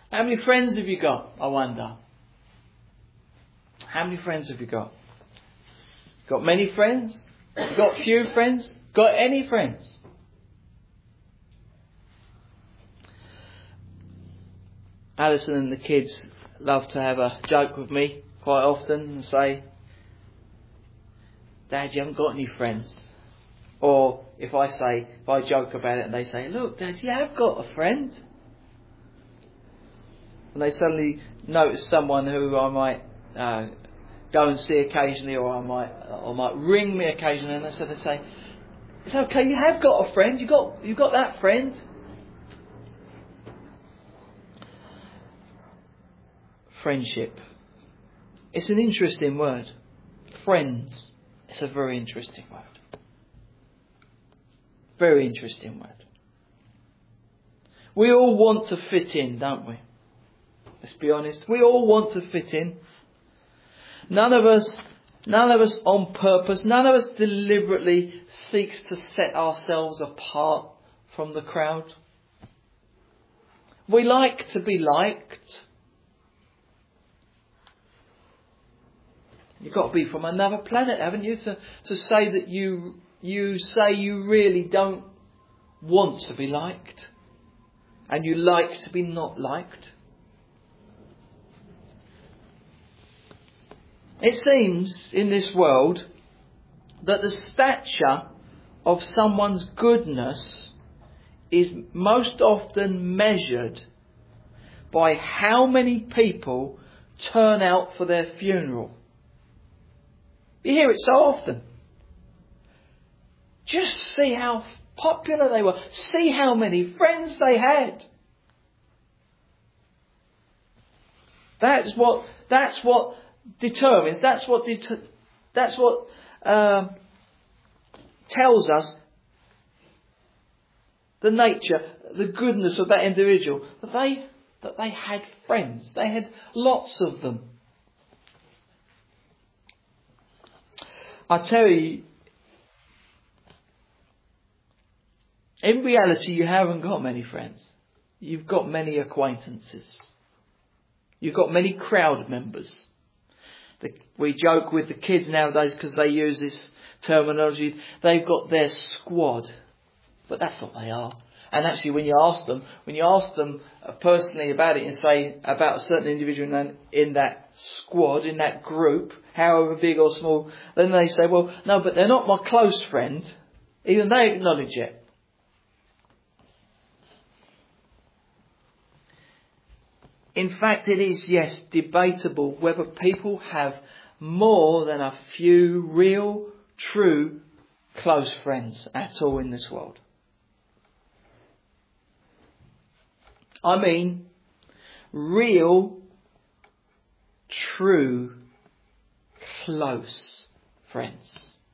How many friends have you got, I wonder? How many friends have you got? Got many friends? Got few friends? Got any friends? Alison and the kids love to have a joke with me quite often and say, Dad, you haven't got any friends. Or if I joke about it and they say, look, Dad, you have got a friend. And they suddenly notice someone who I might go and see occasionally, or might ring me occasionally, and they say, it's okay, you have got a friend, you've got that friend. Friendship. It's an interesting word. Friends. It's a very interesting word. Very interesting word. We all want to fit in, don't we? Let's be honest. We all want to fit in. None of us on purpose, none of us deliberately seeks to set ourselves apart from the crowd. We like to be liked. You've got to be from another planet, haven't you, to say that you say you really don't want to be liked, and you like to be not liked. It seems in this world that the stature of someone's goodness is most often measured by how many people turn out for their funeral. You hear it so often. Just see how popular they were. See how many friends they had. That's what determines. That's what tells us the nature, the goodness of that individual. That they had friends. They had lots of them. I tell you, in reality, you haven't got many friends. You've got many acquaintances. You've got many crowd members. We joke with the kids nowadays because they use this terminology. They've got their squad. But that's what they are. And actually, when you ask them personally about it and say about a certain individual in that squad, in that group, however big or small, then they say, well, no, but they're not my close friend. Even they acknowledge it. In fact, it is, yes, debatable whether people have more than a few real, true, close friends at all in this world. I mean, real, true, close friends.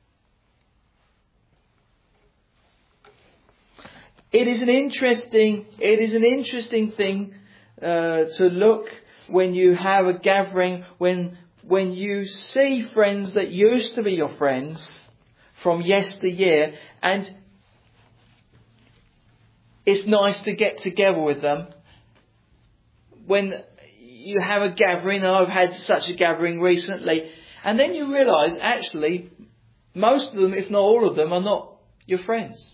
It is an interesting thing to look when you have a gathering, when you see friends that used to be your friends from yesteryear, and it's nice to get together with them. When you have a gathering, and I've had such a gathering recently, and then you realise actually most of them, if not all of them, are not your friends.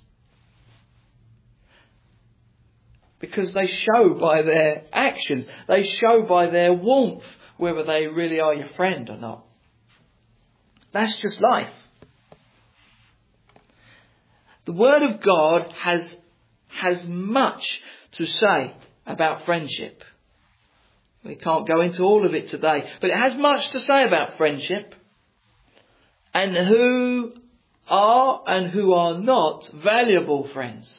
Because they show by their actions, they show by their warmth whether they really are your friend or not. That's just life. The Word of God has much to say about friendship. We can't go into all of it today, but it has much to say about friendship and who are and who are not valuable friends.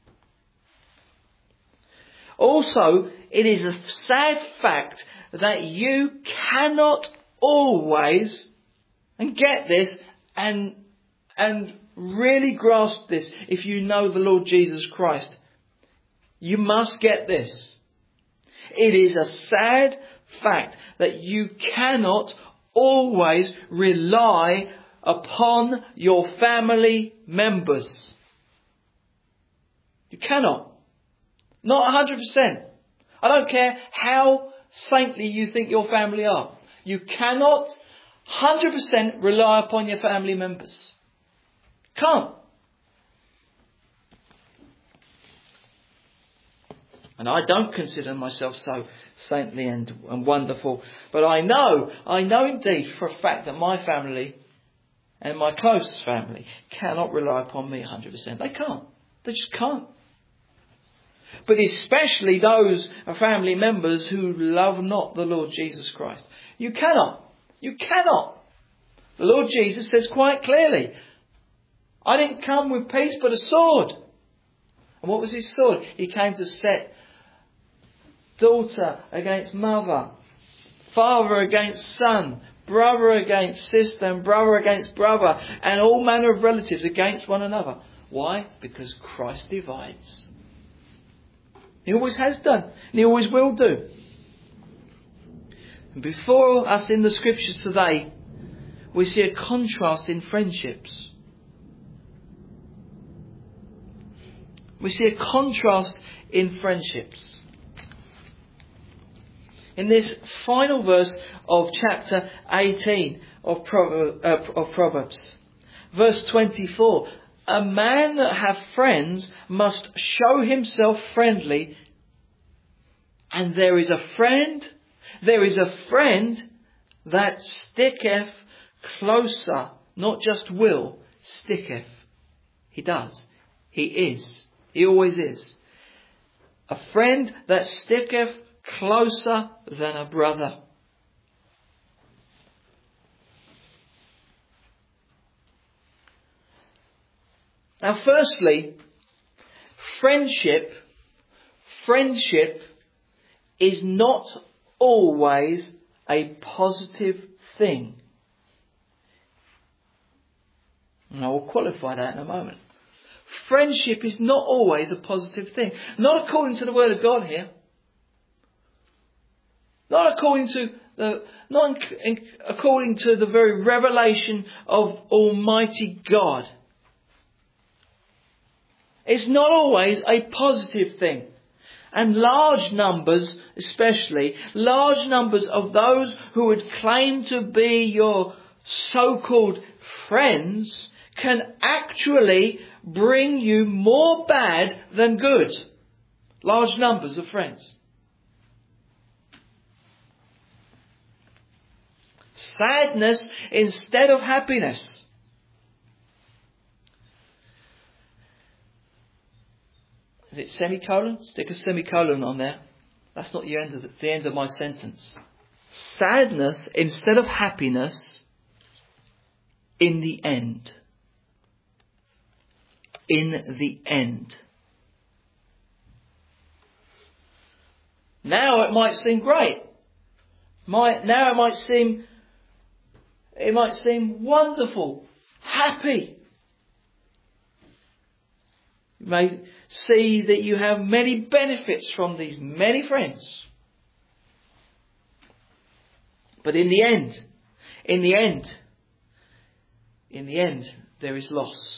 Also, it is a sad fact that you cannot always, and get this, and really grasp this if you know the Lord Jesus Christ. You must get this. It is a sad fact that you cannot always rely upon your family members. You cannot. Not 100%. I don't care how saintly you think your family are. You cannot 100% rely upon your family members. Can't. And I don't consider myself so saintly and wonderful. But I know indeed for a fact that my family and my closest family cannot rely upon me 100%. They can't. They just can't. But especially those family members who love not the Lord Jesus Christ. You cannot. You cannot. The Lord Jesus says quite clearly, I didn't come with peace but a sword. And what was his sword? He came to set daughter against mother, father against son, brother against sister, and brother against brother, and all manner of relatives against one another. Why? Because Christ divides. He always has done, and he always will do. And before us in the scriptures today, we see a contrast in friendships. We see a contrast in friendships. In this final verse of chapter 18 of Proverbs, verse 24, a man that hath friends must show himself friendly, and there is a friend that sticketh closer, not just will, sticketh. He does. He is. He always is. A friend that sticketh closer than a brother. Now, firstly, friendship is not always a positive thing. And I will qualify that in a moment. Friendship is not always a positive thing. Not according to the Word of God here. Not according to the very revelation of Almighty God. It's not always a positive thing. And large numbers, especially, large numbers of those who would claim to be your so-called friends can actually bring you more bad than good. Large numbers of friends. Sadness instead of happiness. Is it semicolon? Stick a semicolon on there. That's not the end of my sentence. Sadness instead of happiness in the end. In the end. Now it might seem great. Now it might seem wonderful, happy. You may see that you have many benefits from these many friends. But in the end, there is loss.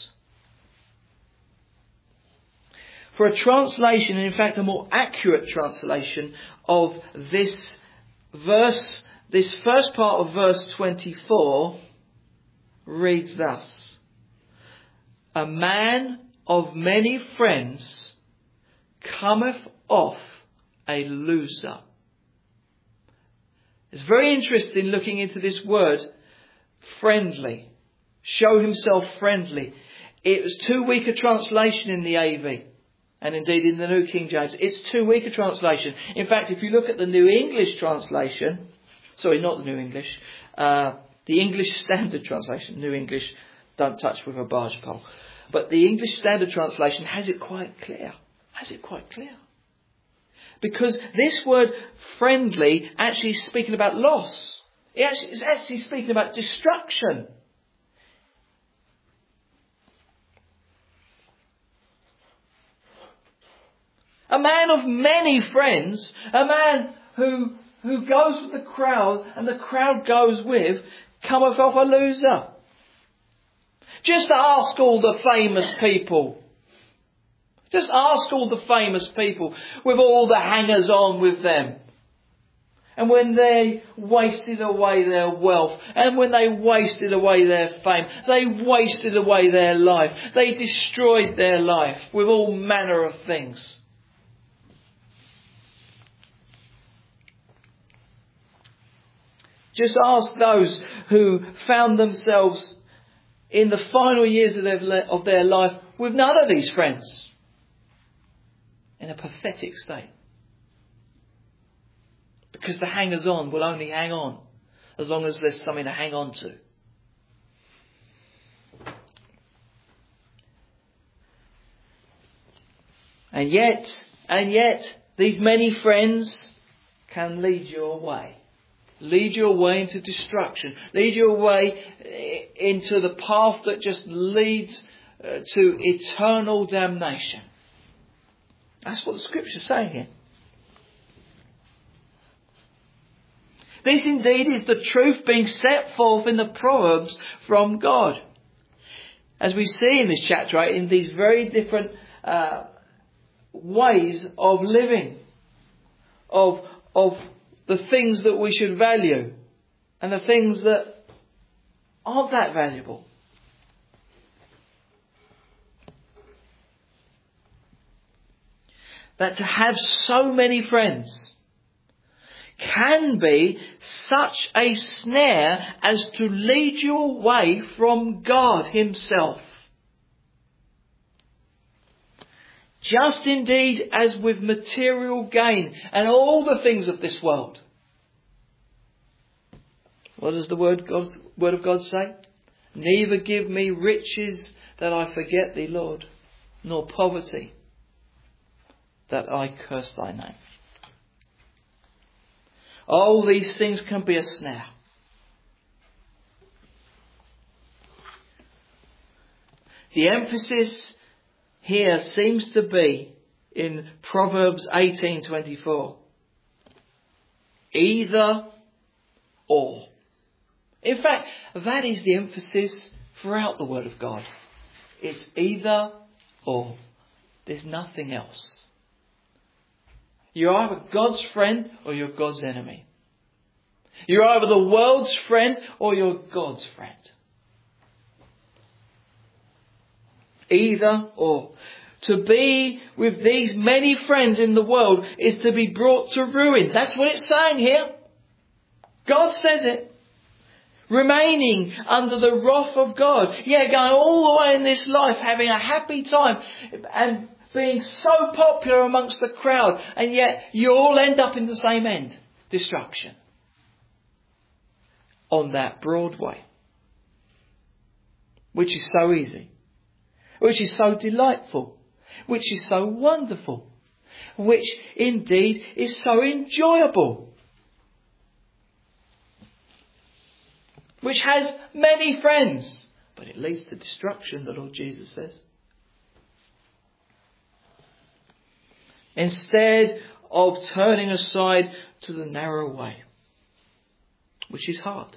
For a translation, and in fact a more accurate translation of this verse, this first part of verse 24 reads thus: a man of many friends cometh off a loser. It's very interesting looking into this word, friendly. Show himself friendly. It was too weak a translation in the AV. And indeed in the New King James. It's too weak a translation. In fact, if you look at the New English translation, sorry, not the New English, the English Standard Translation, New English, don't touch with a barge pole. But the English Standard Translation has it quite clear. Because this word friendly actually is speaking about loss. It's actually speaking about destruction. A man of many friends, a man who goes with the crowd and the crowd goes with, cometh off a loser. Just ask all the famous people. Just ask all the famous people with all the hangers-on with them. And when they wasted away their wealth, and when they wasted away their fame, they wasted away their life. They destroyed their life with all manner of things. Just ask those who found themselves in the final years of their life with none of these friends, in a pathetic state. Because the hangers-on will only hang on as long as there's something to hang on to. And yet, these many friends can lead you away. Lead you away into destruction. Lead you away into the path that just leads to eternal damnation. That's what the Scripture's saying here. This indeed is the truth being set forth in the Proverbs from God. As we see in this chapter, right, in these very different ways of living, of the things that we should value and the things that aren't that valuable. That to have so many friends can be such a snare as to lead you away from God Himself. Just indeed as with material gain and all the things of this world. What does the Word of God say? Neither give me riches that I forget Thee, Lord, nor poverty that I curse Thy name. All these things can be a snare. The emphasis here seems to be in Proverbs 18:24. Either or. In fact, that is the emphasis throughout the Word of God. It's either or. There's nothing else. You're either God's friend or you're God's enemy. You're either the world's friend or you're God's friend. Either or. To be with these many friends in the world is to be brought to ruin. That's what it's saying here. God says it. Remaining under the wrath of God. Yeah, going all the way in this life, having a happy time and being so popular amongst the crowd, and yet you all end up in the same end. Destruction. On that broad way. Which is so easy. Which is so delightful. Which is so wonderful. Which indeed is so enjoyable. Which has many friends. But it leads to destruction, the Lord Jesus says. Instead of turning aside to the narrow way, which is hard,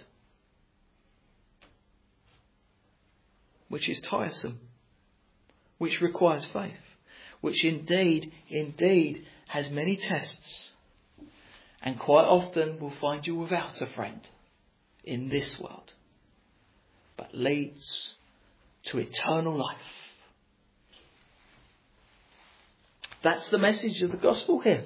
which is tiresome, which requires faith, which indeed has many tests, and quite often will find you without a friend in this world, but leads to eternal life. That's the message of the gospel here.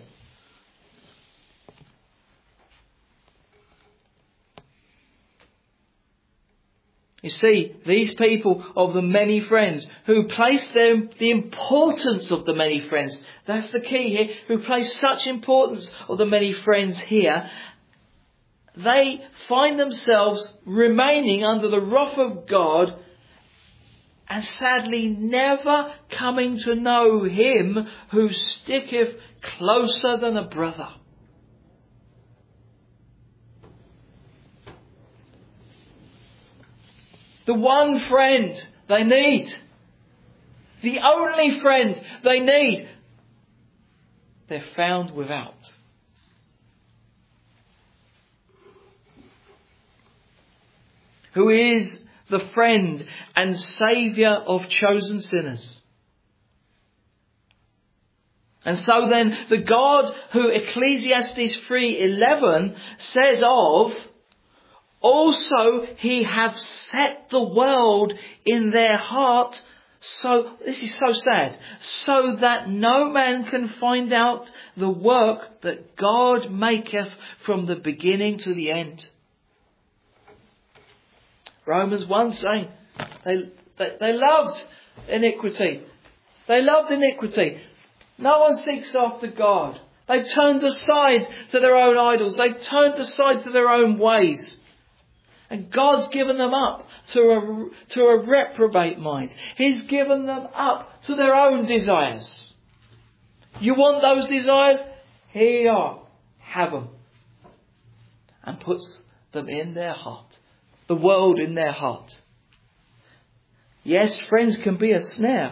You see, these people of the many friends who place the importance of the many friends, that's the key here, who place such importance of the many friends here, they find themselves remaining under the wrath of God and sadly never coming to know Him who sticketh closer than a brother. The one friend they need. The only friend they need. They're found without. Who is the friend and saviour of chosen sinners. And so then the God who Ecclesiastes 3:11 says of, also he have set the world in their heart. So, this is so sad, so that no man can find out the work that God maketh from the beginning to the end. Romans 1 saying they loved iniquity. They loved iniquity. No one seeks after God. They've turned aside to their own idols. They've turned aside to their own ways. And God's given them up to a reprobate mind. He's given them up to their own desires. You want those desires? Here you are. Have them. And puts them in their heart. The world in their heart. Yes, friends can be a snare.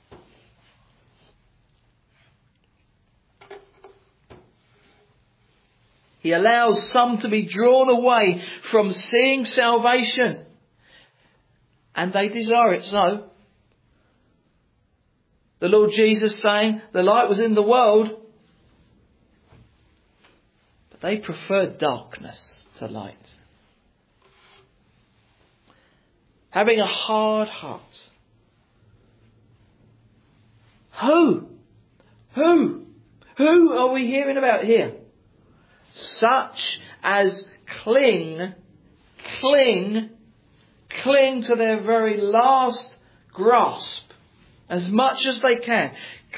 He allows some to be drawn away from seeing salvation. And they desire it so. The Lord Jesus saying the light was in the world. But they preferred darkness to light. Having a hard heart. Who are we hearing about here? Such as cling to their very last grasp as much as they can.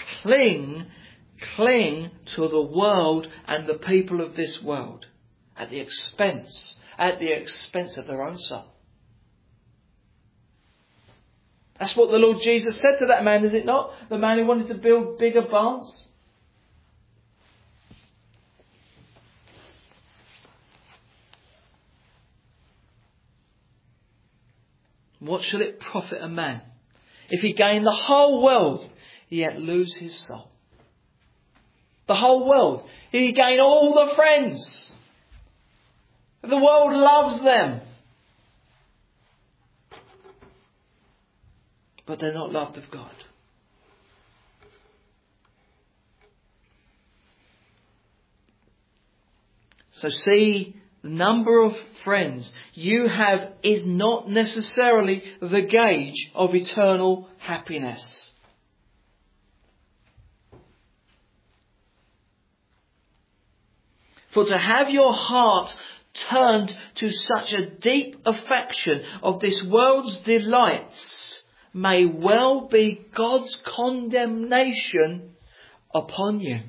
Cling to the world and the people of this world at the expense of their own soul. That's what the Lord Jesus said to that man, is it not? The man who wanted to build bigger barns. What shall it profit a man if he gain the whole world, yet lose his soul? The whole world. If he gain all the friends. The world loves them. But they're not loved of God. So see, the number of friends you have is not necessarily the gauge of eternal happiness. For to have your heart turned to such a deep affection of this world's delights may well be God's condemnation upon you.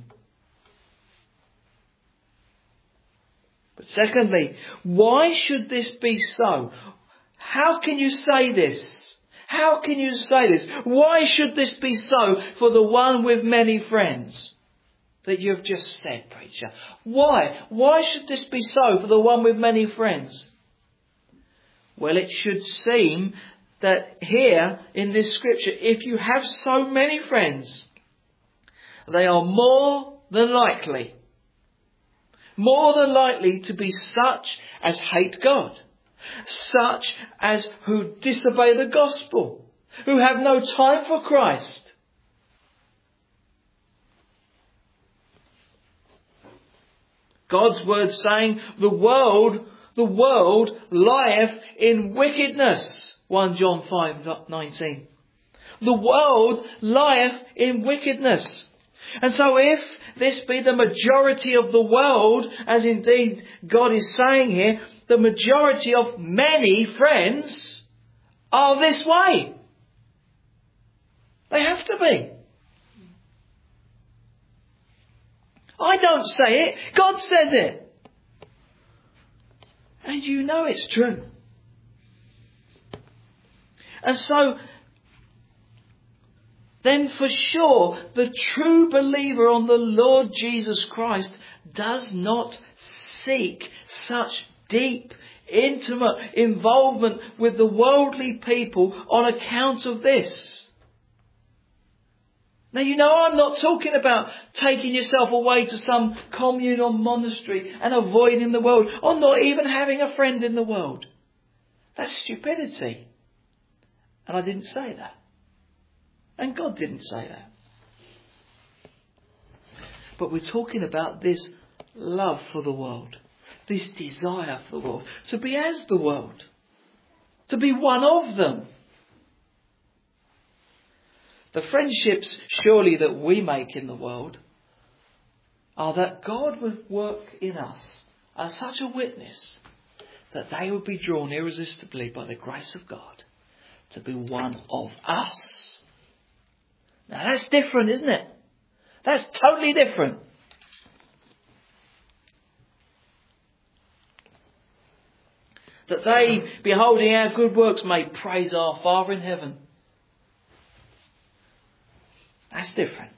But secondly, why should this be so? How can you say this? How can you say this? Why should this be so for the one with many friends that you've just said, preacher? Why? Why should this be so for the one with many friends? Well, it should seem that here in this scripture, if you have so many friends, they are more than likely to be such as hate God, such as who disobey the gospel, who have no time for Christ. God's word saying the world lieth in wickedness. 1 John 5:19. The world lieth in wickedness. And so if this be the majority of the world, as indeed God is saying here, the majority of many friends are this way. They have to be. I don't say it. God says it. And you know it's true. And so, then for sure, the true believer on the Lord Jesus Christ does not seek such deep, intimate involvement with the worldly people on account of this. Now, you know, I'm not talking about taking yourself away to some commune or monastery and avoiding the world, or not even having a friend in the world. That's stupidity. And I didn't say that. And God didn't say that. But we're talking about this love for the world, this desire for the world, to be as the world, to be one of them. The friendships surely that we make in the world are that God would work in us as such a witness that they would be drawn irresistibly by the grace of God to be one of us. Now that's different, isn't it? That's totally different. That they, beholding our good works, may praise our Father in heaven. That's different.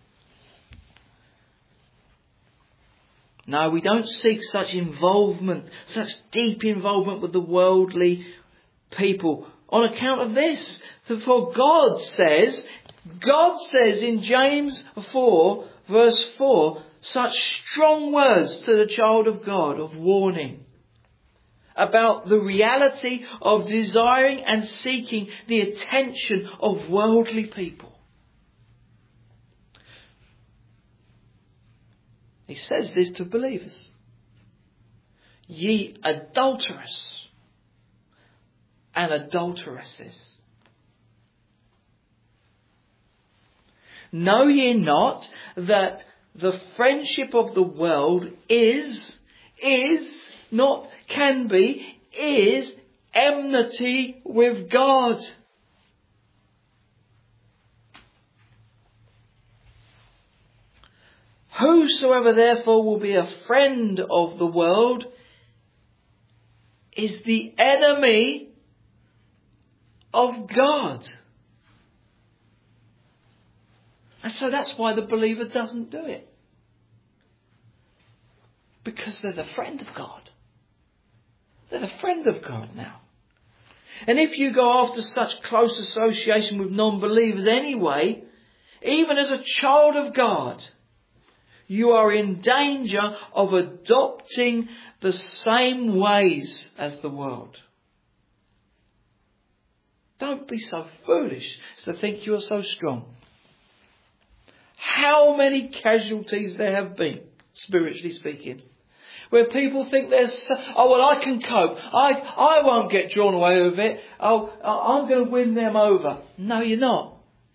No, we don't seek such involvement, such deep involvement with the worldly people on account of this. For God says in James 4 verse 4, such strong words to the child of God of warning about the reality of desiring and seeking the attention of worldly people. He says this to believers. Ye adulterous and adulteresses, know ye not that the friendship of the world is enmity with God? Whosoever therefore will be a friend of the world is the enemy of God. And so that's why the believer doesn't do it. Because they're the friend of God. They're the friend of God now. And if you go after such close association with non-believers anyway, even as a child of God, you are in danger of adopting the same ways as the world. Don't be so foolish as to think you are so strong. How many casualties there have been, spiritually speaking, where people think I can cope. I won't get drawn away with it. I'm going to win them over. No, you're not.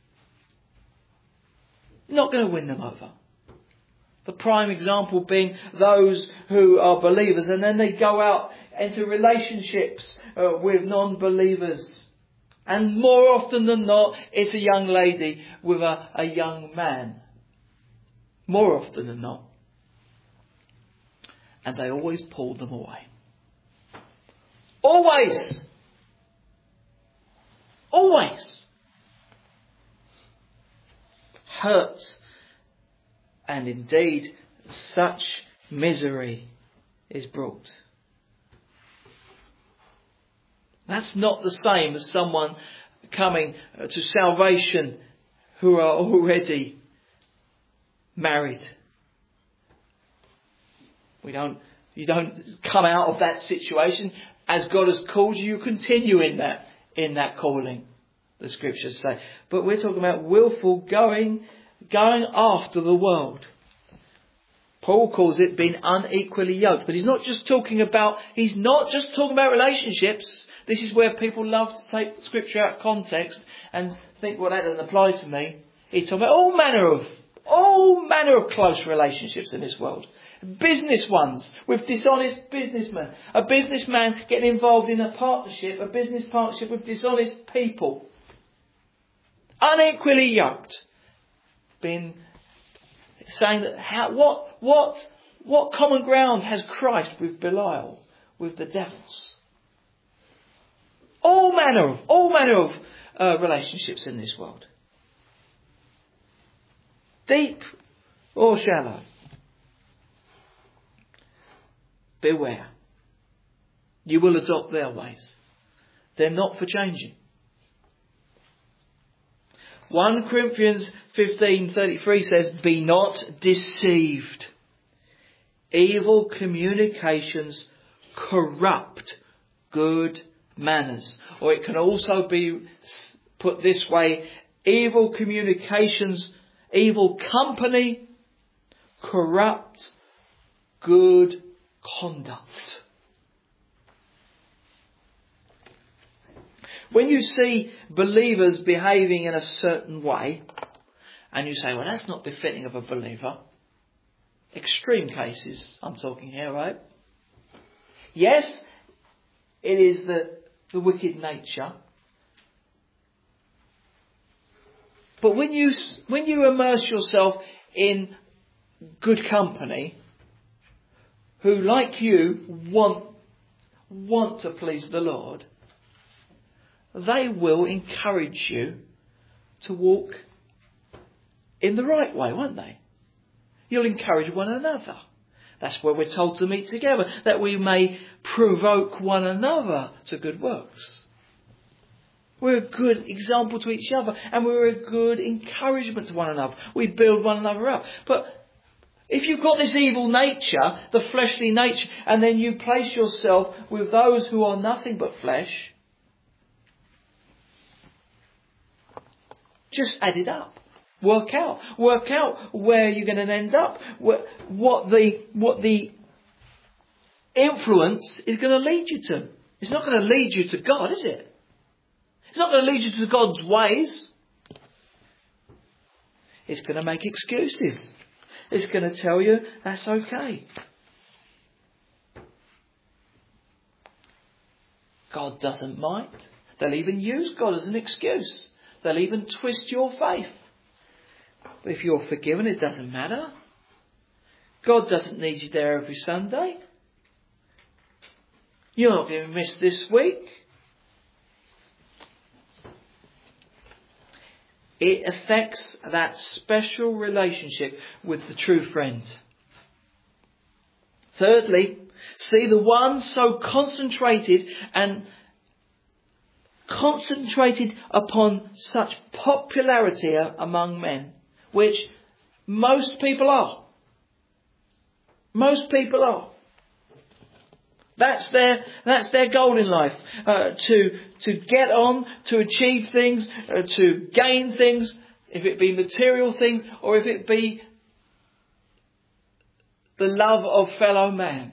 You're not going to win them over. The prime example being those who are believers and then they go out into relationships with non-believers. And more often than not, it's a young lady with a young man. More often than not. And they always pull them away. Always! Always! Hurt. And indeed, such misery is brought. That's not the same as someone coming to salvation who are already married. You don't come out of that situation. As God has called you, you continue in that calling, the scriptures say. But we're talking about willful going after the world. Paul calls it being unequally yoked. But he's not just talking about relationships. This is where people love to take scripture out of context and think, well, that doesn't apply to me. He's talking about all manner of close relationships in this world. Business ones with dishonest businessmen. A businessman getting involved in a business partnership with dishonest people. Unequally yoked. Saying that what common ground has Christ with Belial, with the devils? All manner of relationships in this world. Deep or shallow. Beware. You will adopt their ways. They're not for changing. 1 Corinthians 15:33 says, be not deceived. Evil communications corrupt good manners. Or it can also be put this way, evil communications, evil company corrupt good conduct. When you see believers behaving in a certain way, and you say, well, that's not befitting of a believer. Extreme cases I'm talking here, right? Yes, it is the wicked nature. But when you immerse yourself in good company, who like you want to please the Lord, they will encourage you to walk in the right way, won't they? You'll encourage one another. That's where we're told to meet together, that we may provoke one another to good works. We're a good example to each other, and we're a good encouragement to one another. We build one another up. But if you've got this evil nature, the fleshly nature, and then you place yourself with those who are nothing but flesh, just add it up. Work out where you're going to end up. What the influence is going to lead you to. It's not going to lead you to God, is it? It's not going to lead you to God's ways. It's going to make excuses. It's going to tell you that's okay. God doesn't mind. They'll even use God as an excuse. They'll even twist your faith. But if you're forgiven, it doesn't matter. God doesn't need you there every Sunday. You're not going to miss this week. It affects that special relationship with the true friend. Thirdly, see the one so concentrated upon such popularity among men, which most people are. Most people are. That's their goal in life. To get on, to achieve things, to gain things, if it be material things or if it be the love of fellow man.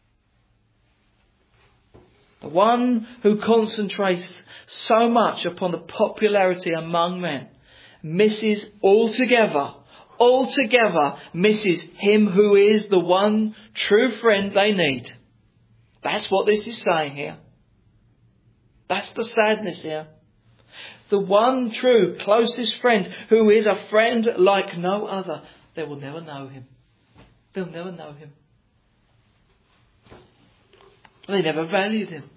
The one who concentrates so much upon the popularity among men misses altogether misses him who is the one true friend they need. That's what this is saying here. That's the sadness here. The one true closest friend who is a friend like no other. They will never know him. They'll never know him. They never valued him.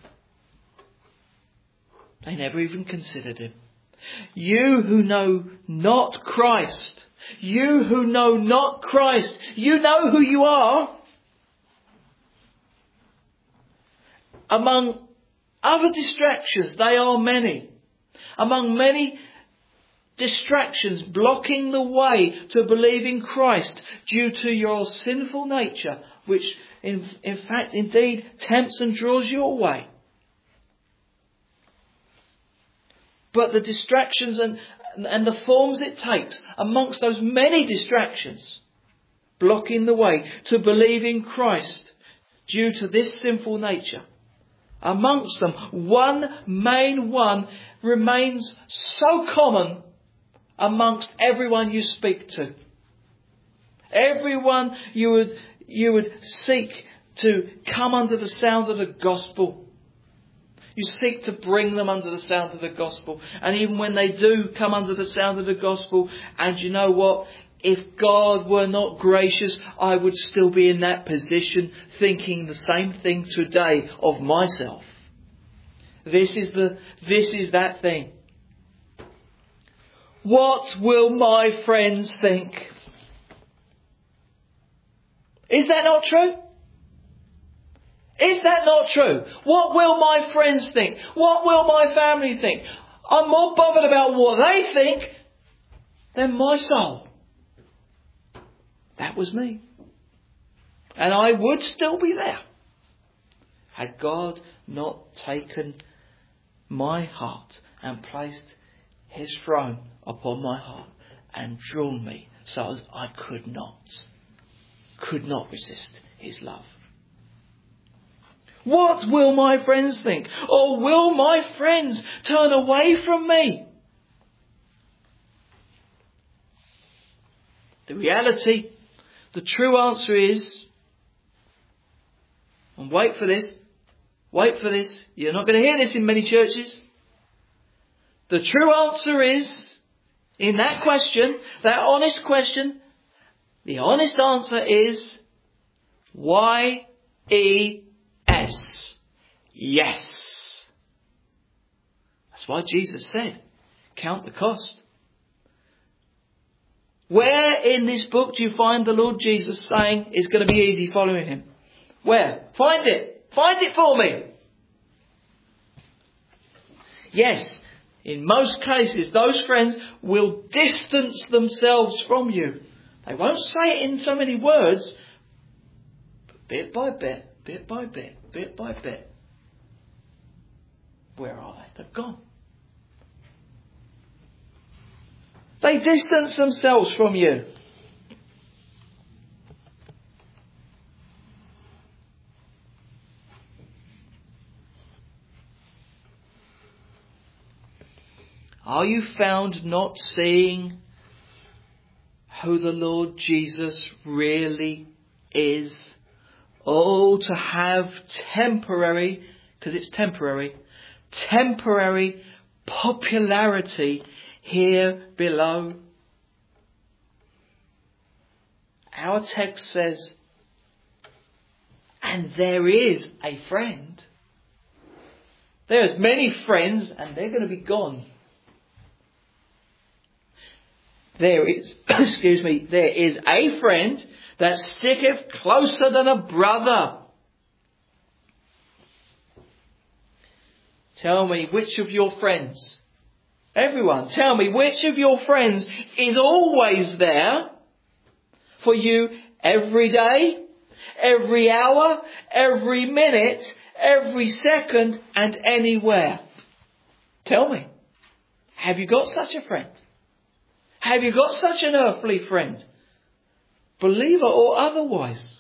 They never even considered him. You who know not Christ, you who know not Christ, you know who you are. Among other distractions, they are many. Among many distractions blocking the way to believing Christ due to your sinful nature, which in fact indeed tempts and draws you away. But the distractions and the forms it takes amongst those many distractions blocking the way to believing Christ due to this sinful nature. Amongst them, one main one remains so common amongst everyone you speak to. Everyone you would seek to come under the sound of the gospel. You seek to bring them under the sound of the gospel. And even when they do come under the sound of the gospel, and you know what? If God were not gracious, I would still be in that position thinking the same thing today of myself. This is that thing. What will my friends think? Is that not true? Is that not true? What will my friends think? What will my family think? I'm more bothered about what they think than my soul. That was me. And I would still be there had God not taken my heart and placed his throne upon my heart and drawn me so as I could not. could not resist his love. What will my friends think? Or will my friends turn away from me? The reality, the true answer is, and wait for this, you're not going to hear this in many churches. The true answer is, in that question, that honest question, the honest answer is Y-E-S. Yes. That's why Jesus said, count the cost. Where in this book do you find the Lord Jesus saying it's going to be easy following him? Where? Find it. Find it for me. Yes, in most cases, those friends will distance themselves from you. They won't say it in so many words, but bit by bit, bit by bit, bit by bit. Where are they? They've gone. They distance themselves from you. Are you found not seeing who the Lord Jesus really is? Oh, to have temporary, because it's temporary popularity here below. Our text says, and there is a friend. There's many friends and they're going to be gone. There is, there is a friend that sticketh closer than a brother. Tell me which of your friends, everyone, tell me which of your friends is always there for you every day, every hour, every minute, every second and anywhere. Tell me, have you got such a friend? Have you got such an earthly friend? Believer or otherwise?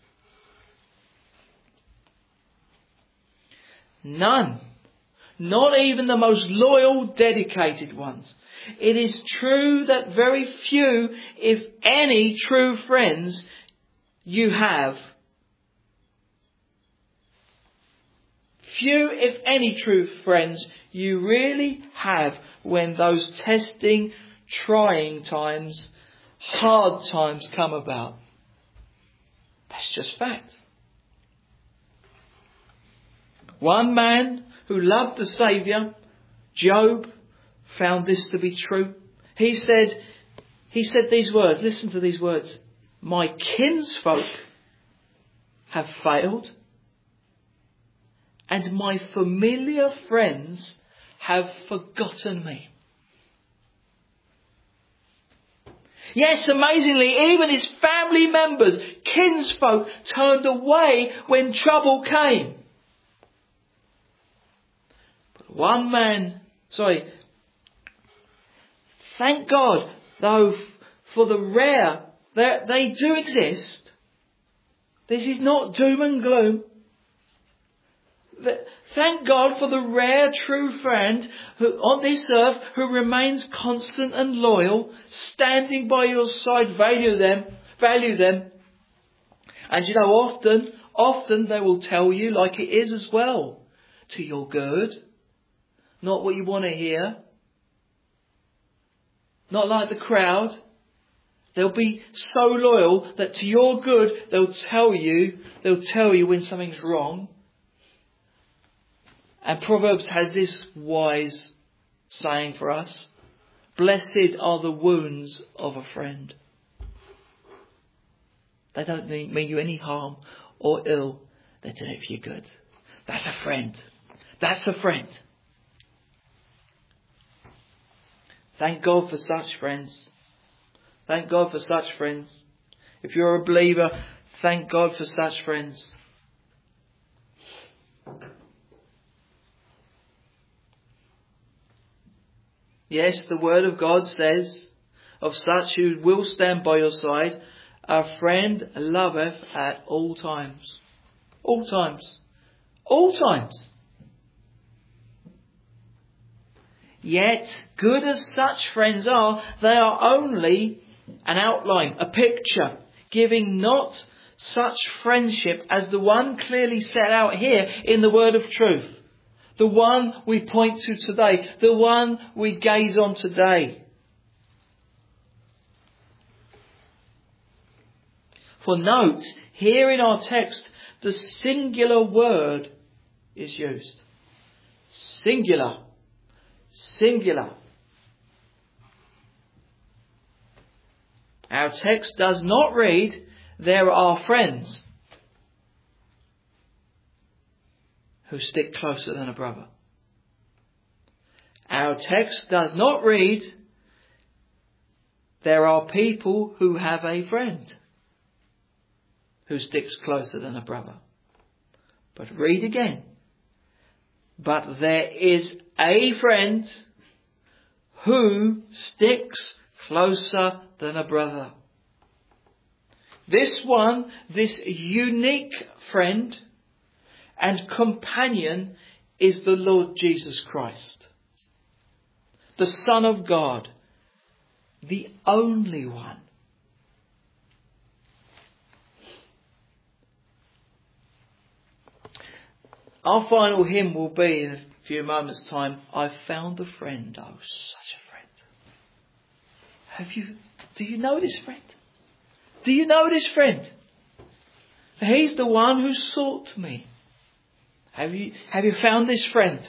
None. Not even the most loyal, dedicated ones. It is true that very few, if any, true friends you have. Few, if any, true friends you really have when those testing, trying times, hard times come about. That's just fact. One man who loved the Saviour, Job, found this to be true. He said these words, listen to these words. My kinsfolk have failed, and my familiar friends have forgotten me. Yes, amazingly, even his family members, kinsfolk, turned away when trouble came. But one man, thank God, though, for the rare, they do exist. This is not doom and gloom. Thank God for the rare true friend who on this earth who remains constant and loyal, standing by your side, value them. And you know, often they will tell you like it is as well, to your good, not what you want to hear, not like the crowd. They'll be so loyal that to your good they'll tell you when something's wrong. And Proverbs has this wise saying for us. Blessed are the wounds of a friend. They don't mean you any harm or ill. They do it for your good. That's a friend. That's a friend. Thank God for such friends. Thank God for such friends. If you're a believer, thank God for such friends. Yes, the Word of God says of such who will stand by your side, a friend loveth at all times. All times. All times. Yet, good as such friends are, they are only an outline, a picture, giving not such friendship as the one clearly set out here in the word of truth. The one we point to today. The one we gaze on today. For note, here in our text, the singular word is used. Singular. Singular. Our text does not read, there are friends who stick closer than a brother. Our text does not read, there are people who have a friend who sticks closer than a brother. But read again. But there is a friend who sticks closer than a brother. This one, this unique friend and companion is the Lord Jesus Christ, the Son of God, the only one. Our final hymn will be in a few moments' time, I've found a friend, oh such a friend. Do you know this friend? Do you know this friend? He's the one who sought me. Have you found this friend?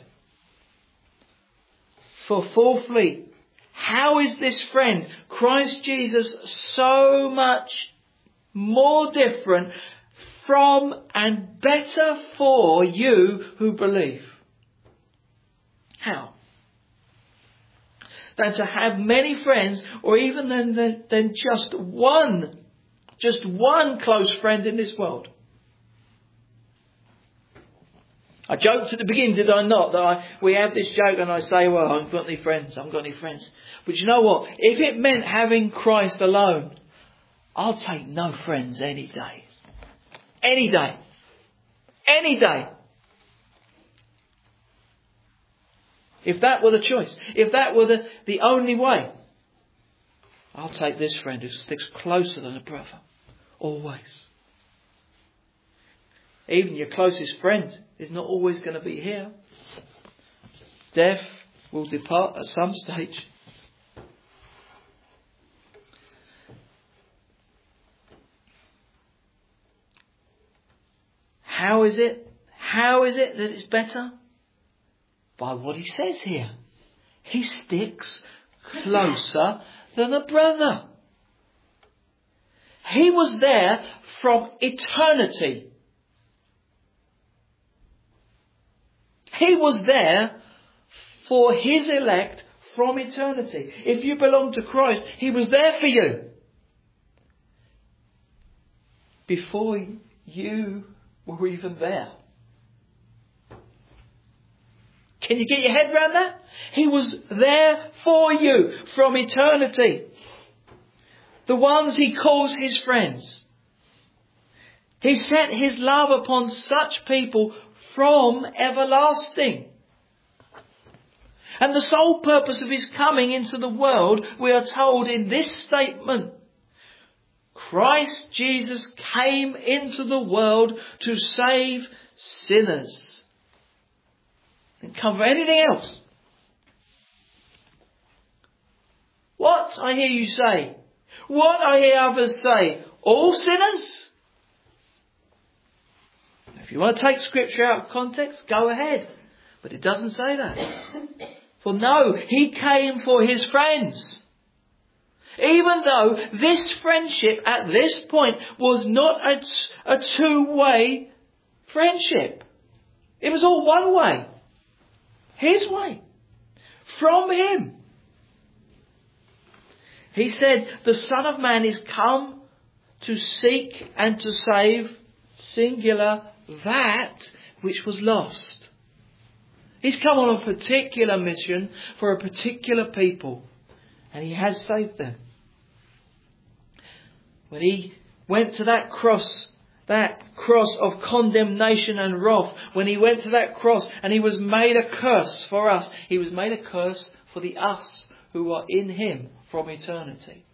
For fourthly, how is this friend, Christ Jesus, so much more different from and better for you who believe? How? Than to have many friends, or even than just one close friend in this world. I joked at the beginning, did I not, that we have this joke and I say, well, I haven't got any friends, But you know what? If it meant having Christ alone, I'll take no friends any day. Any day. Any day. If that were the choice, if that were the only way, I'll take this friend who sticks closer than a brother. Always. Even your closest friend is not always going to be here. Death will depart at some stage. How is it that it's better? By what he says here. He sticks closer than a brother. He was there from eternity. He was there for his elect from eternity. If you belong to Christ, he was there for you. Before you were even there. Can you get your head around that? He was there for you from eternity. The ones he calls his friends. He set his love upon such people from everlasting. And the sole purpose of his coming into the world, we are told in this statement, Christ Jesus came into the world to save sinners. Didn't cover anything else. What I hear you say, what I hear others say, all sinners? If you want to take scripture out of context, go ahead. But it doesn't say that. For no, he came for his friends. Even though this friendship at this point was not a two-way friendship. It was all one way. His way. From him. He said, the Son of Man is come to seek and to save, singular, that which was lost. He's come on a particular mission for a particular people. And he has saved them. When he went to that cross of condemnation and wrath, when he went to that cross and he was made a curse for us, he was made a curse for the us who are in him from eternity.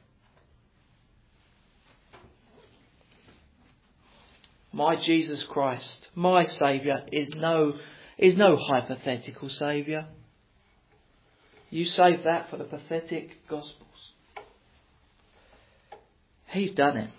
My Jesus Christ, my Saviour, is no hypothetical Saviour. You save that for the pathetic Gospels. He's done it.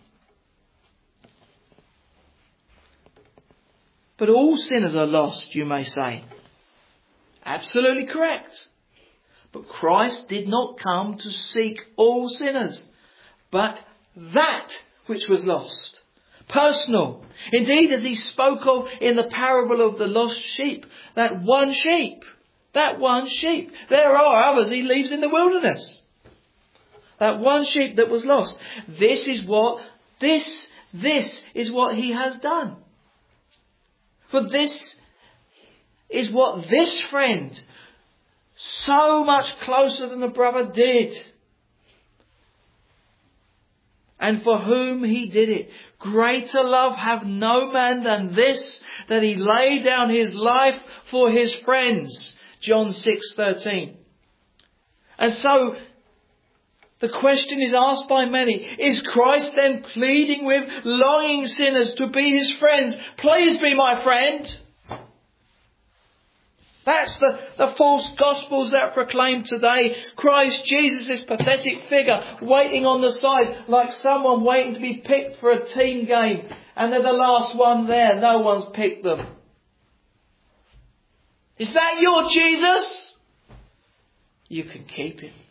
But all sinners are lost, you may say. Absolutely correct. But Christ did not come to seek all sinners, but that which was lost. Personal. Indeed, as he spoke of in the parable of the lost sheep, that one sheep. There are others he leaves in the wilderness. That one sheep that was lost. This is what he has done. For this is what this friend, so much closer than a brother, did. And for whom he did it. Greater love have no man than this, that he laid down his life for his friends. John 6:13. And so, the question is asked by many, is Christ then pleading with longing sinners to be his friends? Please be my friend. That's the false gospels that proclaim today. Christ Jesus, this pathetic figure, waiting on the side like someone waiting to be picked for a team game. And they're the last one there. No one's picked them. Is that your Jesus? You can keep him.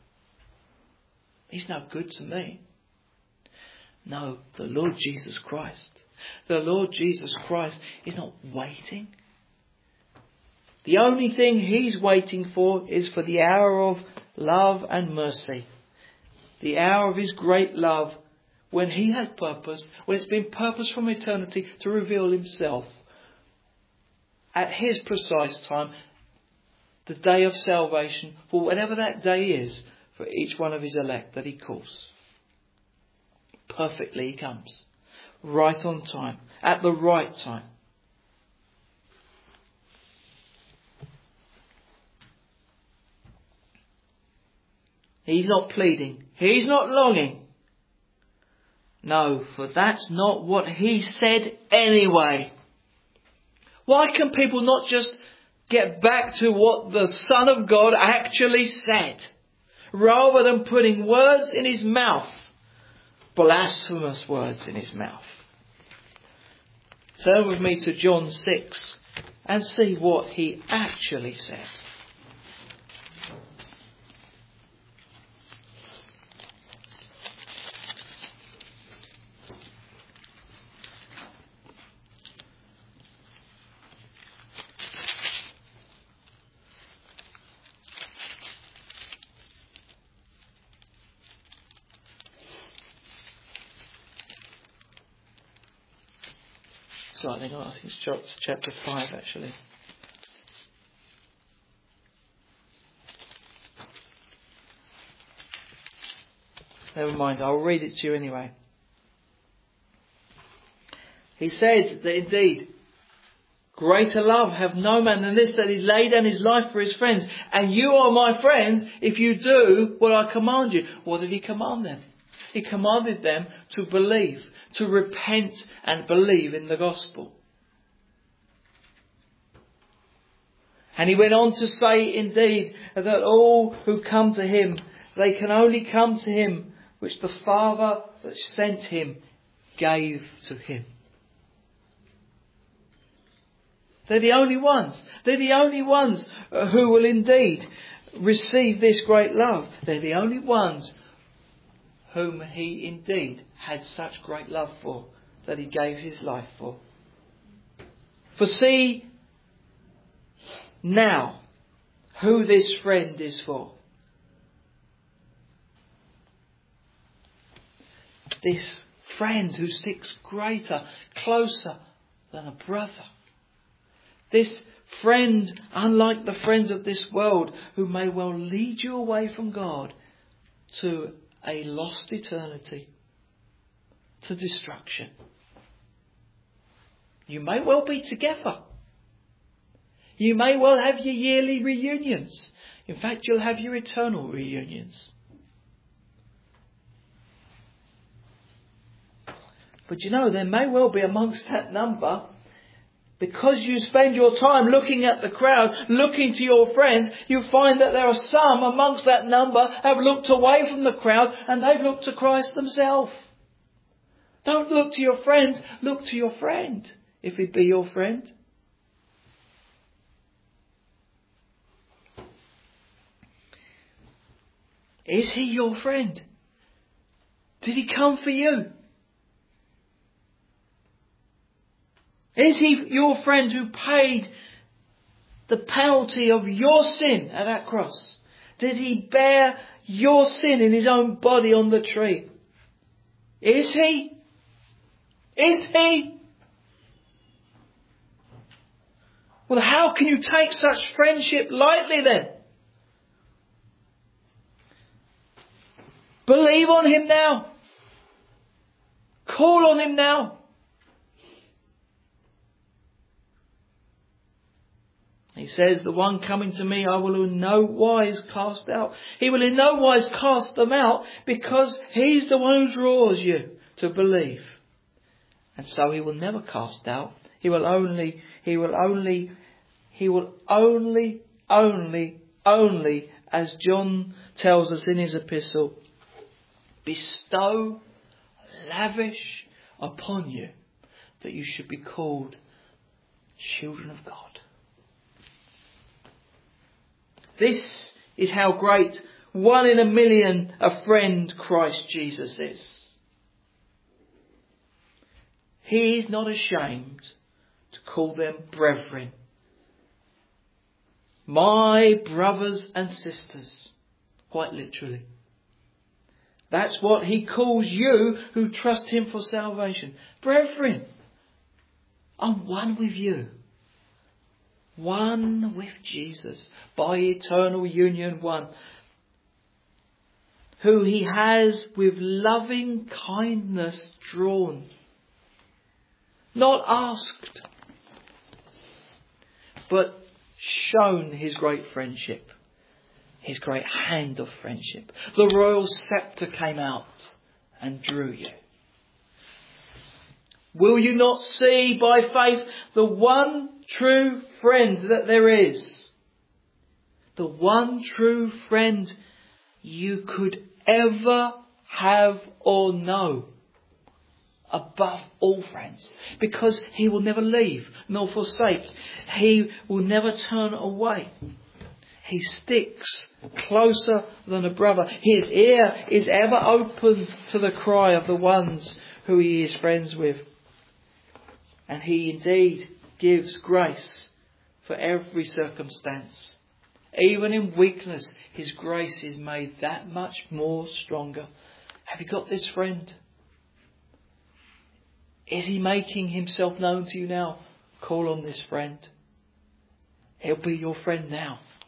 He's no good to me. No, the Lord Jesus Christ. The Lord Jesus Christ is not waiting. The only thing he's waiting for is for the hour of love and mercy. The hour of his great love, when he has purposed, when it's been purposed from eternity to reveal himself. At his precise time, the day of salvation, for whatever that day is, for each one of his elect that he calls. Perfectly he comes. Right on time. At the right time. He's not pleading. He's not longing. No, for that's not what he said anyway. Why can people not just get back to what the Son of God actually said, rather than putting words in his mouth, blasphemous words in his mouth? Turn with me to John 6 and see what he actually said. I think it's chapter 5 actually. Never mind, I'll read it to you anyway. He said that indeed, greater love have no man than this, that he laid down his life for his friends. And you are my friends if you do what I command you. What did he command them? He commanded them to believe, to repent and believe in the gospel. And he went on to say indeed that all who come to him, they can only come to him which the Father that sent him gave to him. They're the only ones. They're the only ones who will indeed receive this great love. They're the only ones whom he indeed had such great love for, that he gave his life for. For see now who this friend is for. This friend who sticks greater, closer than a brother. This friend, unlike the friends of this world, who may well lead you away from God to a lost eternity. to destruction. You may well be together. You may well have your yearly reunions. In fact, you'll have your eternal reunions. But you know, there may well be amongst that number, because you spend your time looking at the crowd, looking to your friends, you find that there are some amongst that number have looked away from the crowd and they've looked to Christ themselves. Don't look to your friend, look to your friend, if he be your friend. Is he your friend? Did he come for you? Is he your friend who paid the penalty of your sin at that cross? Did he bear your sin in his own body on the tree? Is he? Is he? Well, how can you take such friendship lightly then? Believe on him now. Call on him now. He says, the one coming to me I will in no wise cast out. He will in no wise cast them out because he's the one who draws you to believe. And so he will never cast out. He will only, as John tells us in his epistle, bestow, lavish upon you that you should be called children of God. This is how great, 1 in a million, a friend Christ Jesus is. He is not ashamed to call them brethren. My brothers and sisters, quite literally. That's what he calls you who trust him for salvation. Brethren, I'm one with you. One with Jesus, by eternal union one, who he has with loving kindness drawn, not asked, but shown his great friendship, his great hand of friendship. The royal sceptre came out and drew you. Will you not see by faith the one true friend that there is? The one true friend you could ever have or know above all friends. Because he will never leave nor forsake. He will never turn away. He sticks closer than a brother. His ear is ever open to the cry of the ones who he is friends with. And he indeed gives grace for every circumstance. Even in weakness, his grace is made that much more stronger. Have you got this friend? Is he making himself known to you now? Call on this friend. He'll be your friend now.